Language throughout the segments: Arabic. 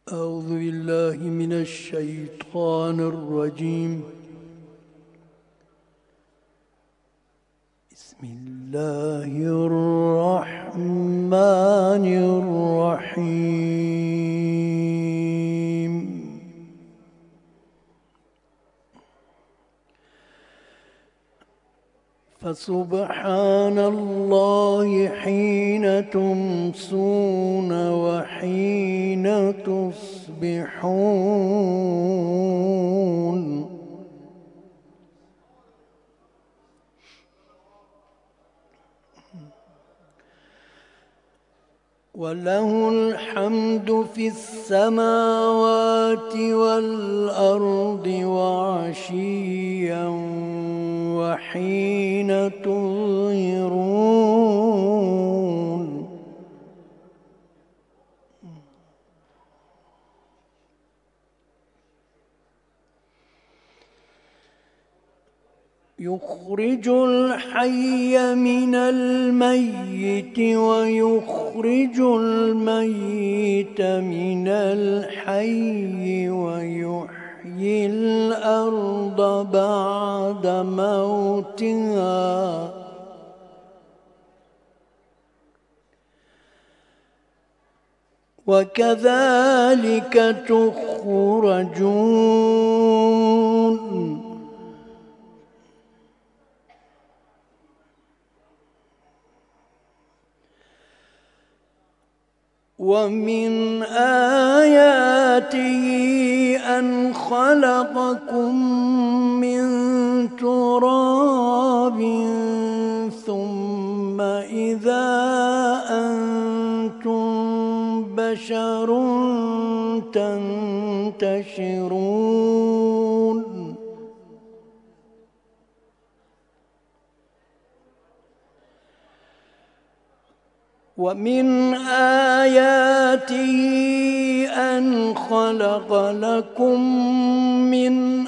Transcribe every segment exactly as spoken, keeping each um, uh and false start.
أعوذ بالله من الشيطان الرجيم. بسم الله الرحمن الرحيم. فسبحان الله حين تمسون وحين تصبحون. وله الحمد في السماوات والأرض وعشيا وحين تظهرون. يخرج الحي من الميت ويخرج الميت من الحي ويحيي الأرض بعد موتها وكذلك تخرجون. ومن آياته أن خلقكم من تراب ثم إذا أنتم بشر تنتشرون. ومن آياته أن خلق لكم من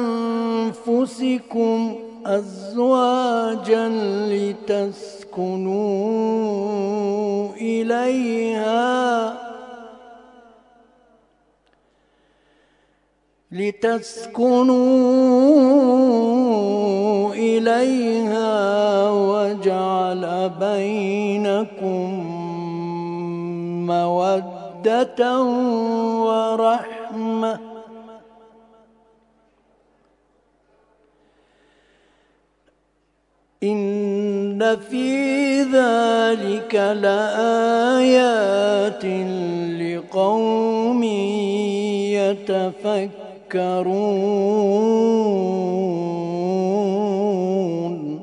أنفسكم أزواجا لتسكنوا إليها لتسكنوا إليها وجعل بينكم مودة ورحمة إن في ذلك لآيات لقوم يتفكرون.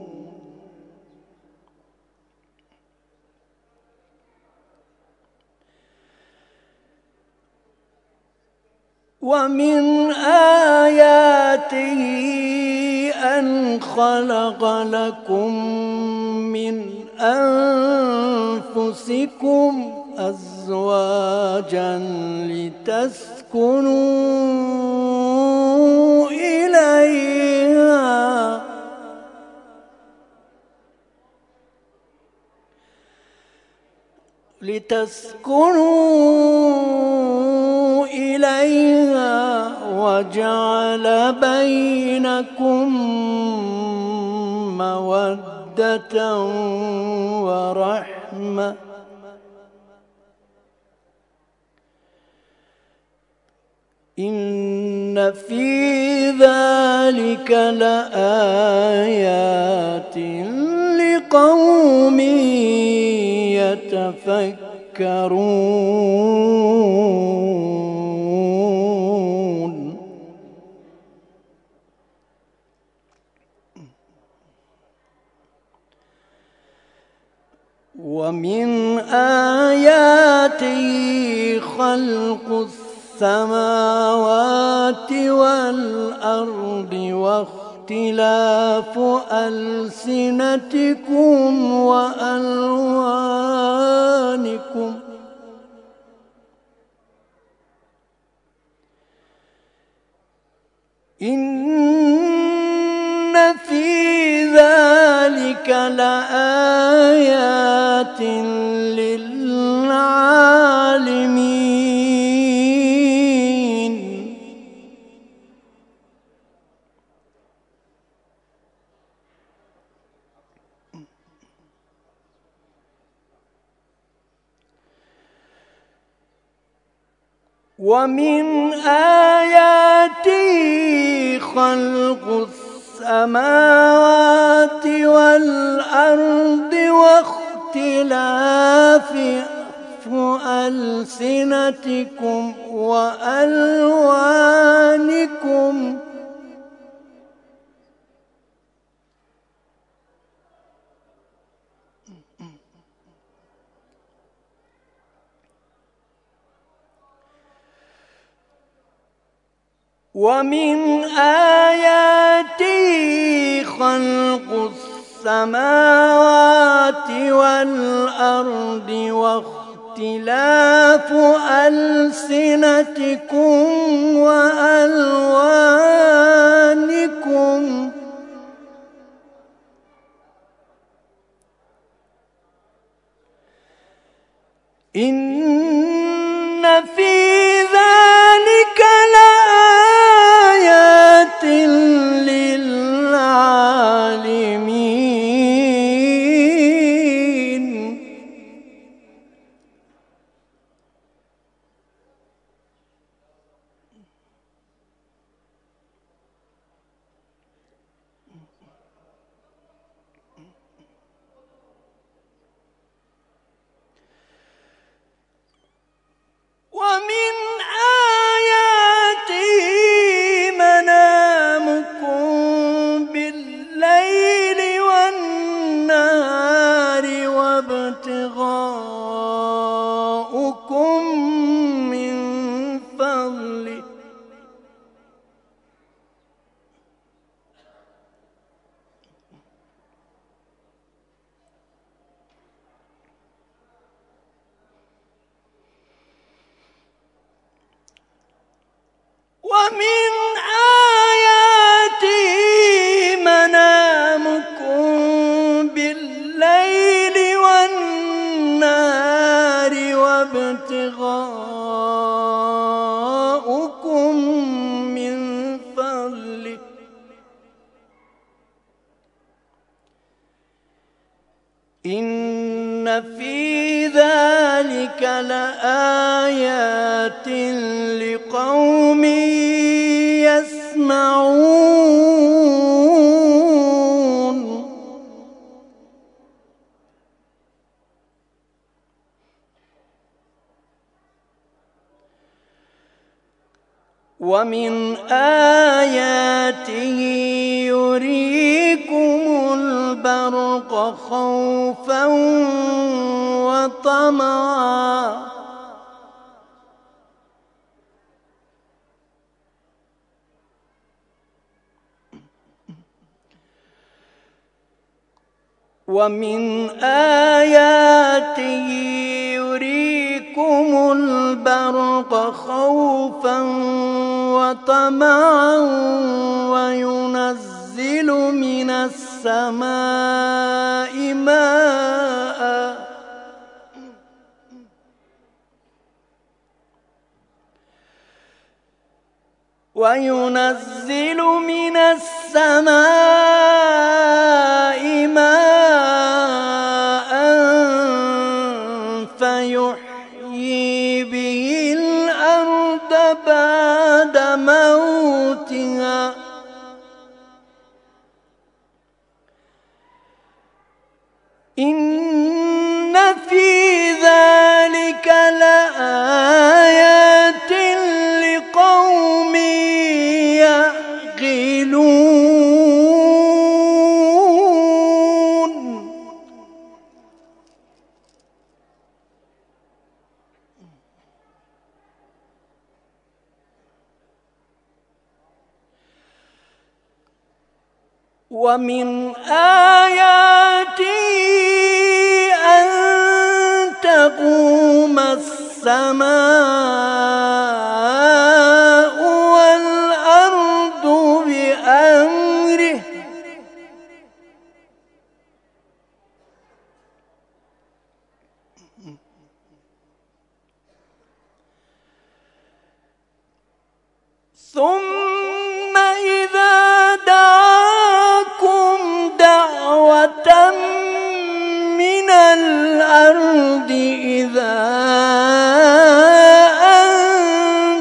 ومن آياته أن خلق لكم من أنفسكم أزواجا لتسكنوا إليها لتسكنوا إليها وجعل بينكم مودة ورحمة إن في ذلك لآيات لقوم يتفكرون. ومن آياته خلق السماوات والأرض واختلاف ألسنتكم وألوانكم إن في ذلك لآيات للعالمين. ومن آياته خلق السماوات والأرض واختلاف ألسنتكم وألوانكم ومن آياته خلق السماوات والأرض واختلاف ألسنتكم وألوانكم إن في ذلك لآيات للعالمين ومن آياته منامكم بالليل والنهار وابتغاؤكم من فضله ومن آياته منامكم بالليل والنهار وابتغاؤكم من فضله إن في ذلك لآيات لقوم يسمعون ومن آياته يريكم البرق خوفا وطمعا ومن آياته يريكم البرق خوفا وطمعا وينزل من السماء ماء وينزل من السماء ماء فيحيي به الأرض بعد موتها إن في ذلك لآيات لقوم يعقلون ومن آياته أن تقوم السماء والأرض بأمره ثم إذا دعاكم دعوة من الأرض إذا أنتم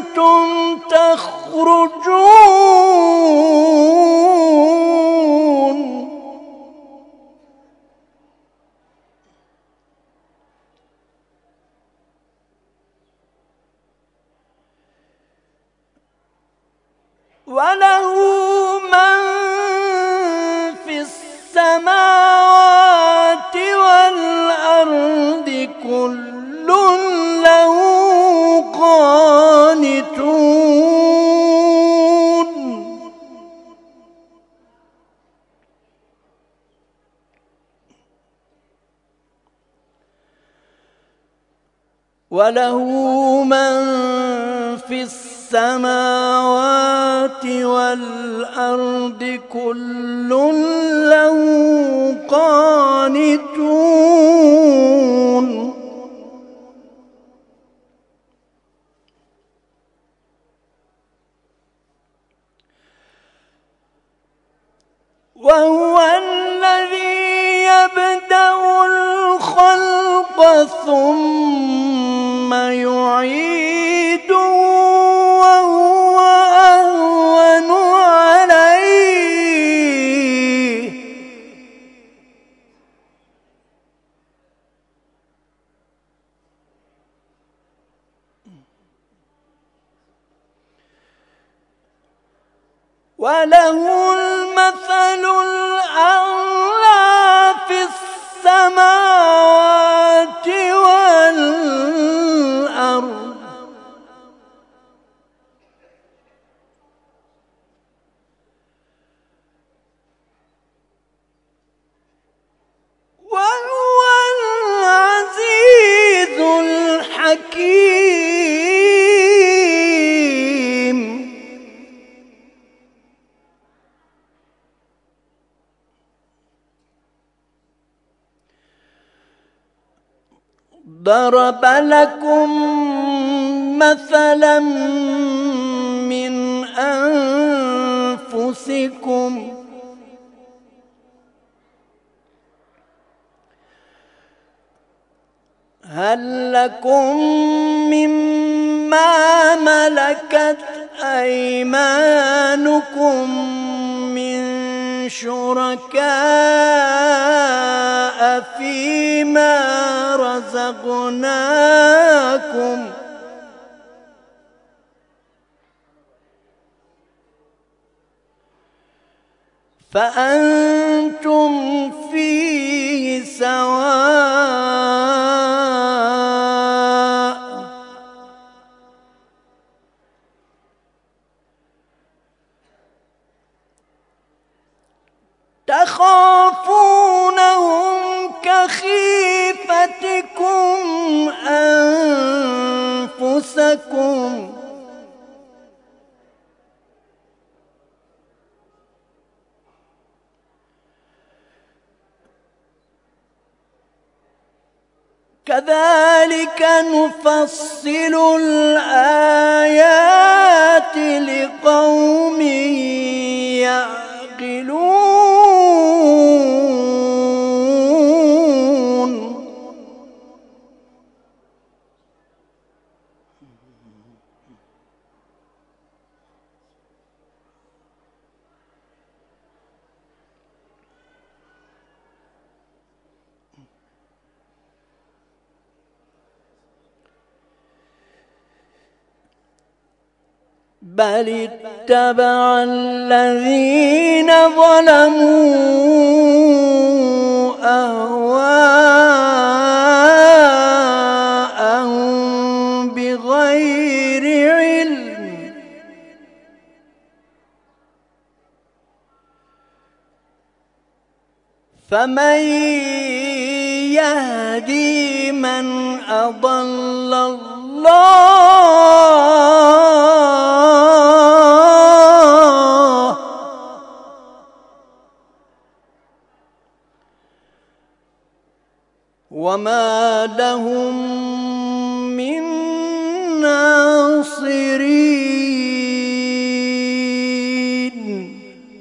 وله من في السماوات والأرض كل له قانتون وله من في السماوات والأرض كل له قانتون وهو الذي يبدأ الخلق ثم يعيده وهو أهون عليه وله المثل الأعلى في السماوات والأرض وهو العزيز الحكيم ضرب لكم مثلا من أنفسكم هل لكم مما ملكت أيمانكم من شركاء فيما رزقناكم فأنتم فيه سواء تخافونهم كخيفتكم أنفسكم كذلك نفصل الآيات لقوم يعقلون بل اتبع الذين ظلموا أهواءهم بغير علم فمن يهدي من أضل الله وما لهم من ناصرين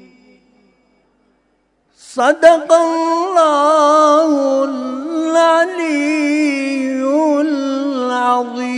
صدق الله العلي العظيم.